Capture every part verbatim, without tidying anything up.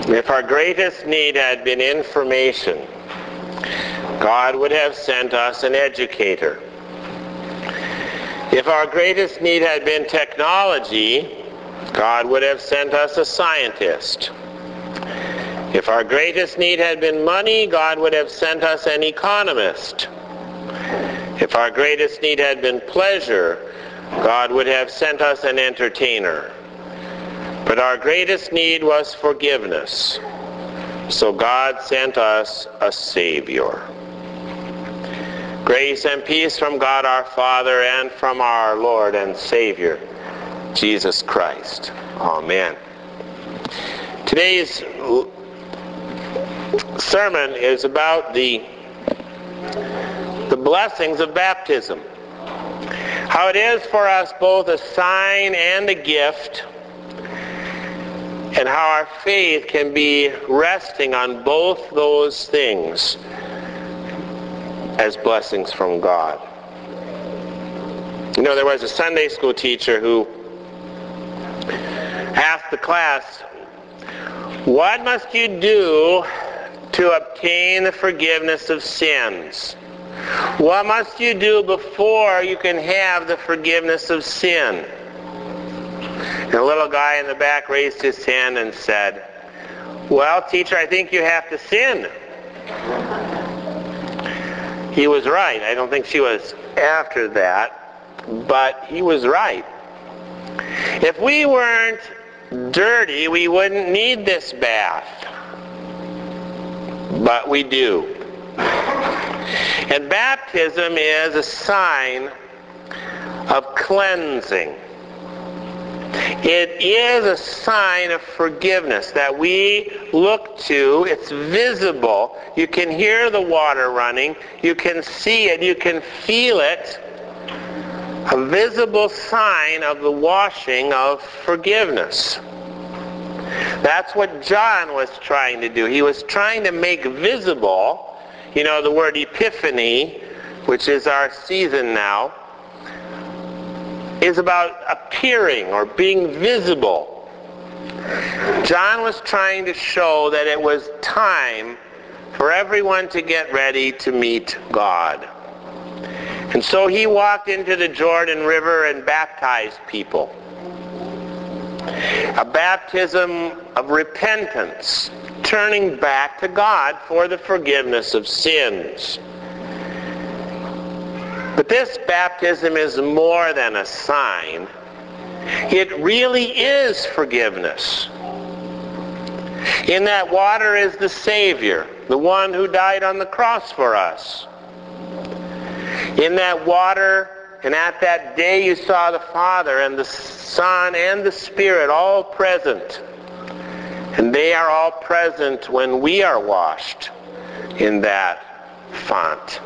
If our greatest need had been information, God would have sent us an educator. If our greatest need had been technology, God would have sent us a scientist. If our greatest need had been money, God would have sent us an economist. If our greatest need had been pleasure, God would have sent us an entertainer. But our greatest need was forgiveness. So God sent us a Savior. Grace and peace from God our Father and from our Lord and Savior, Jesus Christ. Amen. Today's sermon is about the, the blessings of baptism. How it is for us both a sign and a gift, and how our faith can be resting on both those things as blessings from God. You know, there was a Sunday school teacher who asked the class, "What must you do to obtain the forgiveness of sins? What must you do before you can have the forgiveness of sin?" And a little guy in the back raised his hand and said, "Well, teacher, I think you have to sin." He was right. I don't think she was after that, but he was right. If we weren't dirty, we wouldn't need this bath. But we do. And baptism is a sign of cleansing. It is a sign of forgiveness that we look to. It's visible. You can hear the water running. You can see it. You can feel it. A visible sign of the washing of forgiveness. That's what John was trying to do. He was trying to make visible, you know, the word epiphany, which is our season now, is about appearing or being visible. John was trying to show that it was time for everyone to get ready to meet God. And so he walked into the Jordan River and baptized people. A baptism of repentance, turning back to God for the forgiveness of sins. But this baptism is more than a sign. It really is forgiveness. In that water is the Savior, the one who died on the cross for us. In that water, and at that day you saw the Father and the Son and the Spirit all present. And they are all present when we are washed in that font.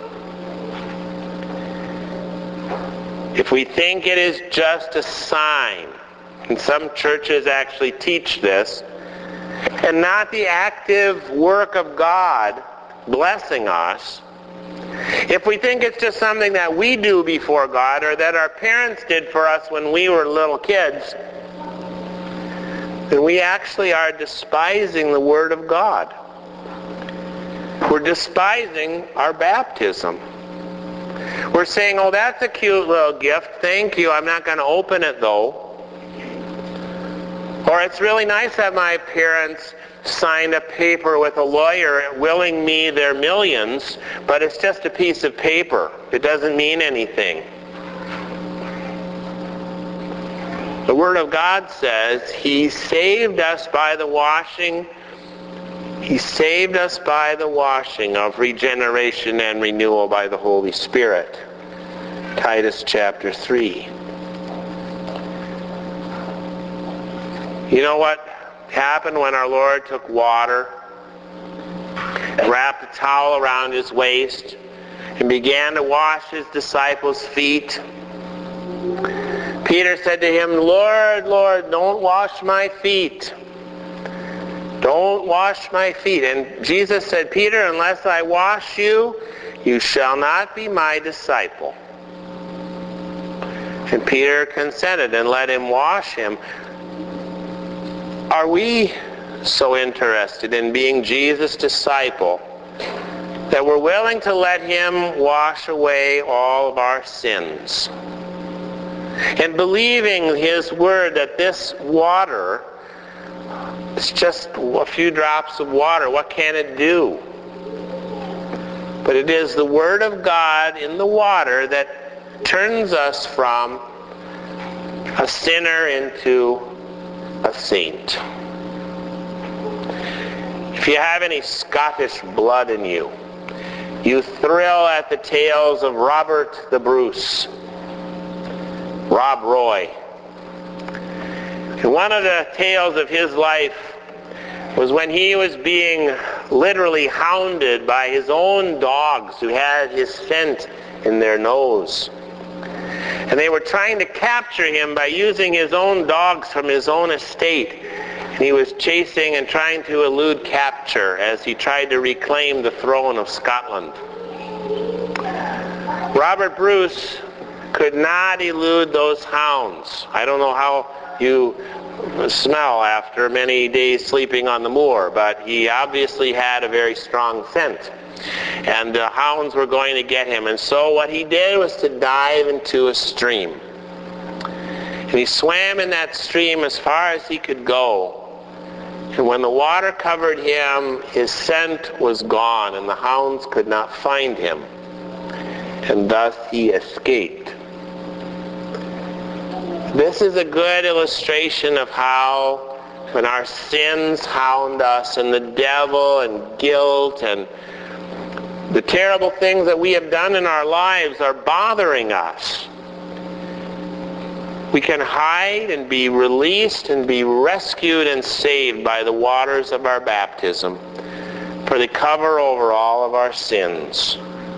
If we think it is just a sign, and some churches actually teach this, and not the active work of God blessing us, if we think it's just something that we do before God or that our parents did for us when we were little kids, then we actually are despising the Word of God. We're despising our baptism. We're saying, "Oh, that's a cute little gift. Thank you. I'm not going to open it, though." Or, "It's really nice that my parents signed a paper with a lawyer willing me their millions, but it's just a piece of paper. It doesn't mean anything." The Word of God says He saved us by the washing He saved us by the washing of regeneration and renewal by the Holy Spirit. Titus chapter three. You know what happened when our Lord took water, wrapped a towel around His waist, and began to wash His disciples' feet? Peter said to Him, "Lord, Lord, don't wash my feet. Don't wash my feet." And Jesus said, "Peter, unless I wash you, you shall not be my disciple." And Peter consented and let Him wash him. Are we so interested in being Jesus' disciple that we're willing to let him wash away all of our sins. And believing his word that this water is just a few drops of water. What can it do? But it is the word of God in the water that turns us from a sinner into a saint. If you have any Scottish blood in you, you thrill at the tales of Robert the Bruce, Rob Roy. And one of the tales of his life was when he was being literally hounded by his own dogs who had his scent in their nose. And they were trying to capture him by using his own dogs from his own estate. And he was chasing and trying to elude capture as he tried to reclaim the throne of Scotland. Robert Bruce could not elude those hounds. I don't know how you smell after many days sleeping on the moor, but he obviously had a very strong scent. And the hounds were going to get him. And so what he did was to dive into a stream. And he swam in that stream as far as he could go. And when the water covered him, his scent was gone, and the hounds could not find him. And thus he escaped. This is a good illustration of how when our sins hound us, and the devil and guilt and the terrible things that we have done in our lives are bothering us, we can hide and be released and be rescued and saved by the waters of our baptism, for they cover over all of our sins.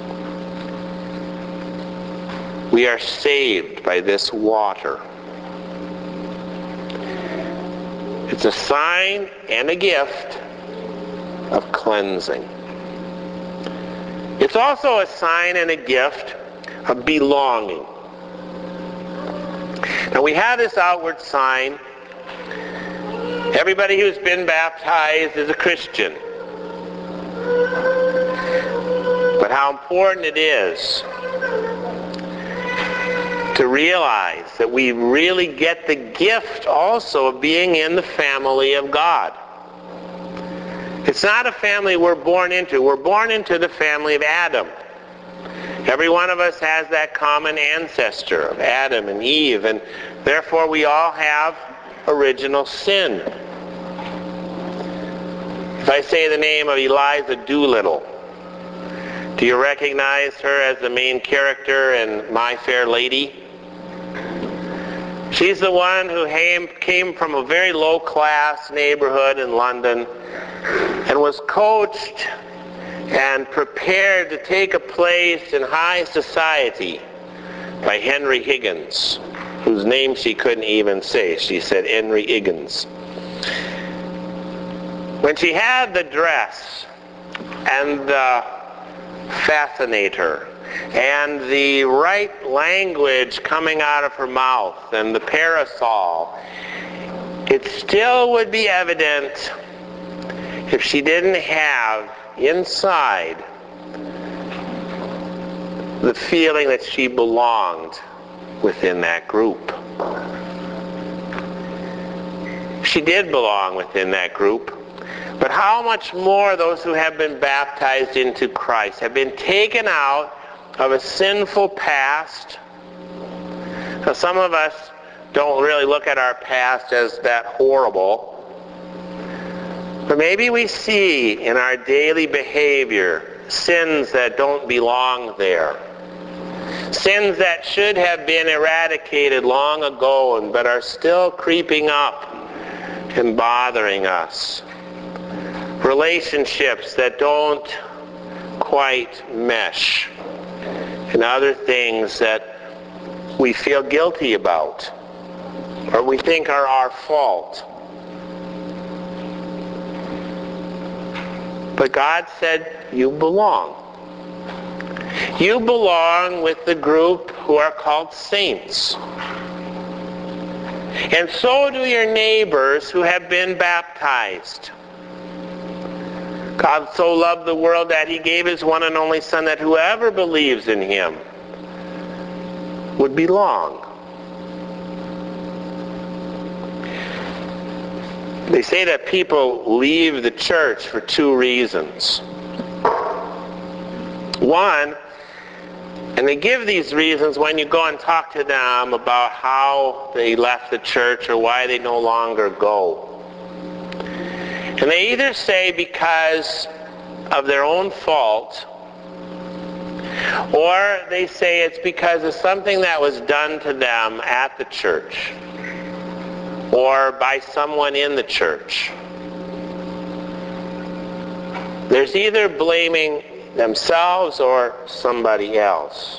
We are saved by this water. It's a sign and a gift of cleansing. It's also a sign and a gift of belonging. Now we have this outward sign. Everybody who's been baptized is a Christian. But how important it is to realize that we really get the gift also of being in the family of God. It's not a family we're born into. We're born into the family of Adam. Every one of us has that common ancestor of Adam and Eve, and therefore we all have original sin. If I say the name of Eliza Doolittle, do you recognize her as the main character in My Fair Lady? She's the one who came from a very low-class neighborhood in London and was coached and prepared to take a place in high society by Henry Higgins, whose name she couldn't even say. She said Henry Higgins. When she had the dress and the fascinator and the right language coming out of her mouth and the parasol, it still would be evident if she didn't have inside the feeling that she belonged within that group. She did belong within that group. But how much more those who have been baptized into Christ have been taken out of a sinful past. Now, some of us don't really look at our past as that horrible. But maybe we see in our daily behavior sins that don't belong there. Sins that should have been eradicated long ago and but are still creeping up and bothering us. Relationships that don't quite mesh. And other things that we feel guilty about or we think are our fault. But God said, you belong. You belong with the group who are called saints. And so do your neighbors who have been baptized. God so loved the world that he gave his one and only Son, that whoever believes in him would belong. They say that people leave the church for two reasons. One, and they give these reasons when you go and talk to them about how they left the church or why they no longer go. And they either say because of their own fault, or they say it's because of something that was done to them at the church or by someone in the church. There's either blaming themselves or somebody else.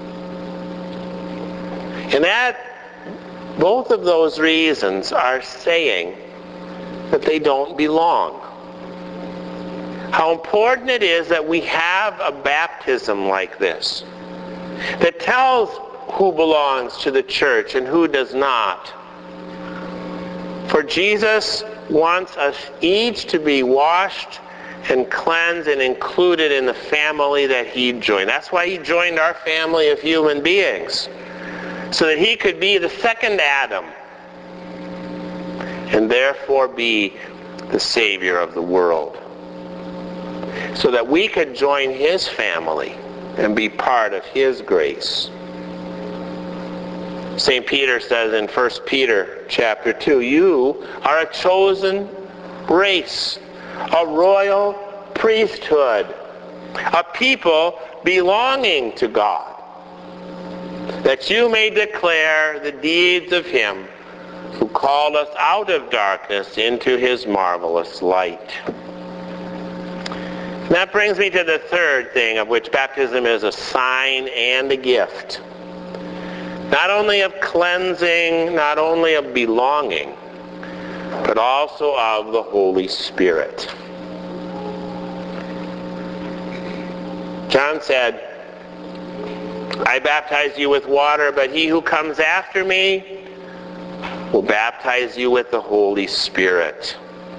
And that, both of those reasons are saying that they don't belong. How important it is that we have a baptism like this that tells who belongs to the church and who does not. For Jesus wants us each to be washed and cleansed and included in the family that he joined. That's why he joined our family of human beings, so that he could be the second Adam and therefore be the Savior of the world, so that we could join his family and be part of his grace. Saint Peter says in First Peter chapter two, you are a chosen race, a royal priesthood, a people belonging to God, that you may declare the deeds of him who called us out of darkness into his marvelous light. And that brings me to the third thing, of which baptism is a sign and a gift. Not only of cleansing, not only of belonging, but also of the Holy Spirit. John said, I baptize you with water, but he who comes after me will baptize you with the Holy Spirit.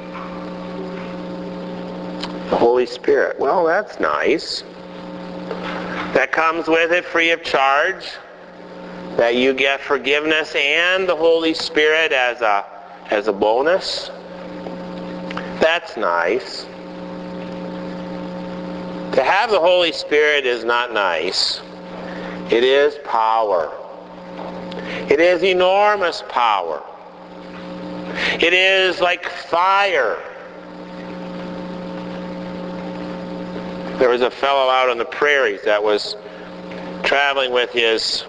The Holy Spirit. Well, that's nice. That comes with it free of charge. That you get forgiveness and the Holy Spirit as a as a bonus. That's nice. To have the Holy Spirit is not nice. It is power. It is enormous power. It is like fire. There was a fellow out on the prairies that was traveling with his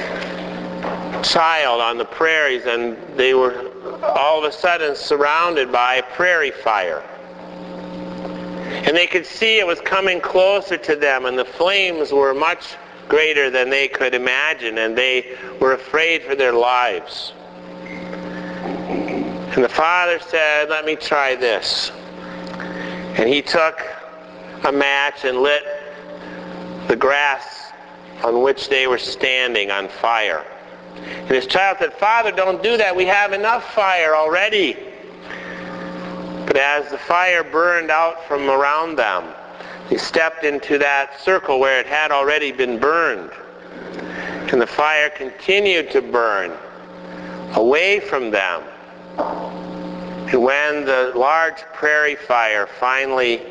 child on the prairies, and they were all of a sudden surrounded by a prairie fire. And they could see it was coming closer to them, and the flames were much greater than they could imagine, and they were afraid for their lives. And the father said, let me try this. And he took a match and lit the grass on which they were standing on fire. And his child said, Father, don't do that. We have enough fire already. But as the fire burned out from around them, he stepped into that circle where it had already been burned. And the fire continued to burn away from them. And when the large prairie fire finally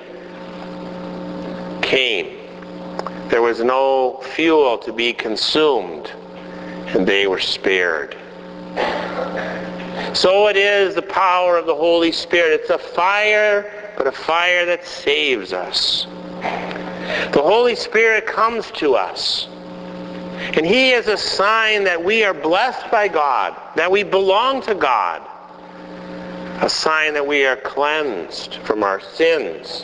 came, there was no fuel to be consumed, and they were spared. So it is the power of the Holy Spirit. It's a fire, but a fire that saves us. The Holy Spirit comes to us, and he is a sign that we are blessed by God, that we belong to God, a sign that we are cleansed from our sins.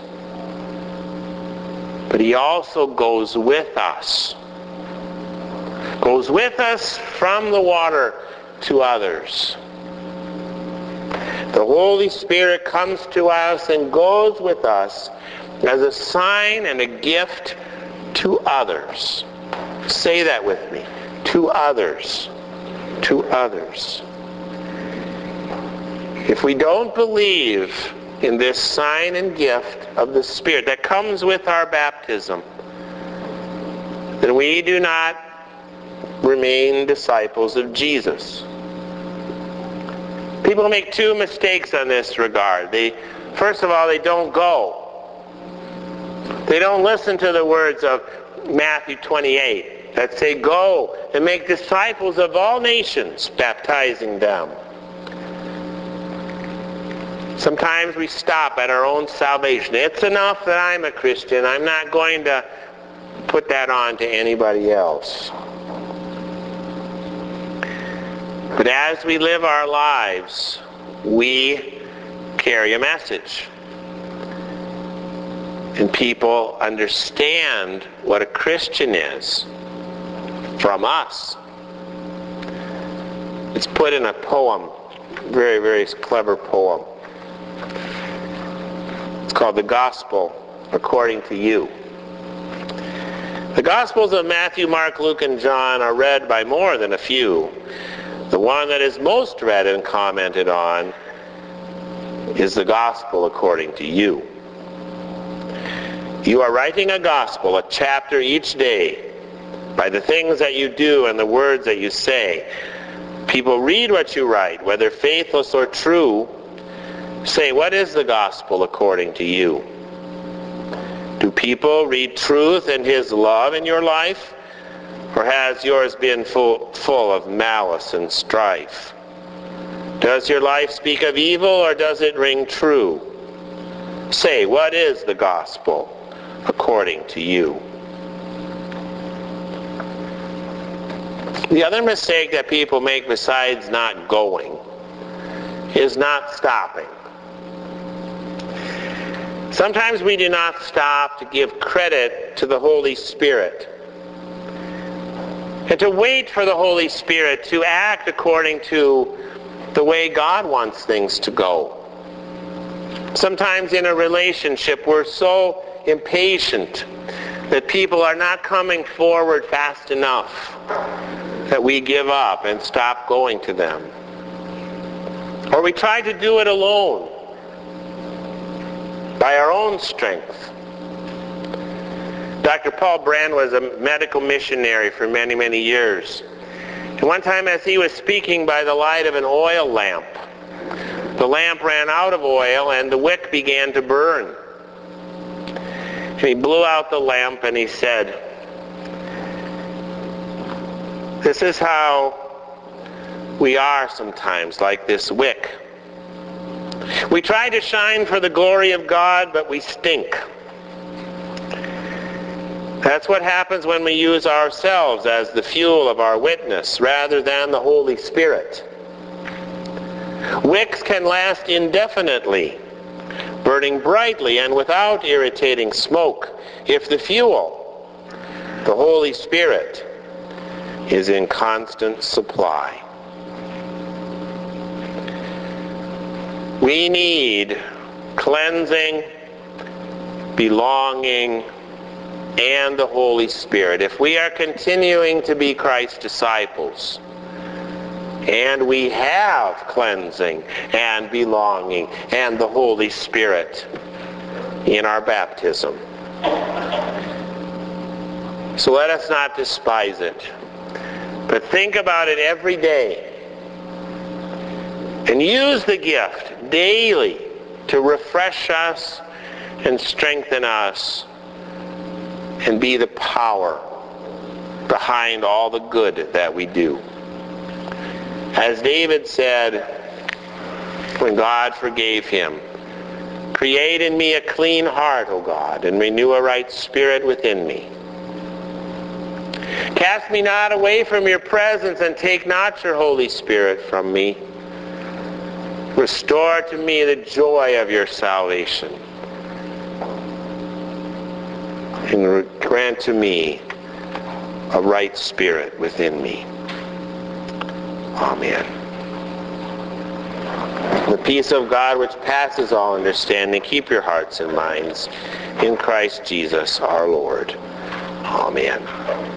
But he also goes with us. Goes with us from the water to others. The Holy Spirit comes to us and goes with us as a sign and a gift to others. Say that with me. To others. To others. If we don't believe in this sign and gift of the Spirit that comes with our baptism, then we do not remain disciples of Jesus. People make two mistakes on this regard. They, first of all, they don't go. They don't listen to the words of Matthew twenty-eight that say, "Go and make disciples of all nations, baptizing them." Sometimes we stop at our own salvation. It's enough that I'm a Christian. I'm not going to put that on to anybody else. But as we live our lives, we carry a message. And people understand what a Christian is from us. It's put in a poem, very, very clever poem. It's called The Gospel According to You. The Gospels of Matthew, Mark, Luke, and John are read by more than a few. The one that is most read and commented on is the Gospel According to You. You are writing a gospel, a chapter each day, by the things that you do and the words that you say. People read what you write, whether faithless or true. Say, what is the gospel according to you? Do people read truth and His love in your life? Or has yours been full, full of malice and strife? Does your life speak of evil, or does it ring true? Say, what is the gospel according to you? The other mistake that people make besides not going is not stopping. Sometimes we do not stop to give credit to the Holy Spirit and to wait for the Holy Spirit to act according to the way God wants things to go. Sometimes in a relationship we're so impatient that people are not coming forward fast enough that we give up and stop going to them. Or we try to do it alone by our own strength. Doctor Paul Brand was a medical missionary for many, many years. And one time as he was speaking by the light of an oil lamp, the lamp ran out of oil and the wick began to burn. And he blew out the lamp and he said, "This is how we are sometimes, like this wick. We try to shine for the glory of God, but we stink." That's what happens when we use ourselves as the fuel of our witness rather than the Holy Spirit. Wicks can last indefinitely, burning brightly and without irritating smoke, if the fuel, the Holy Spirit, is in constant supply. We need cleansing, belonging, and the Holy Spirit. If we are continuing to be Christ's disciples, and we have cleansing and belonging and the Holy Spirit in our baptism. So let us not despise it, but think about it every day. And use the gift daily to refresh us and strengthen us and be the power behind all the good that we do. As David said when God forgave him, "Create in me a clean heart, O God, and renew a right spirit within me. Cast me not away from your presence, and take not your Holy Spirit from me. Restore to me the joy of your salvation, and grant to me a right spirit within me." Amen. The peace of God, which passes all understanding, keep your hearts and minds in Christ Jesus our Lord. Amen.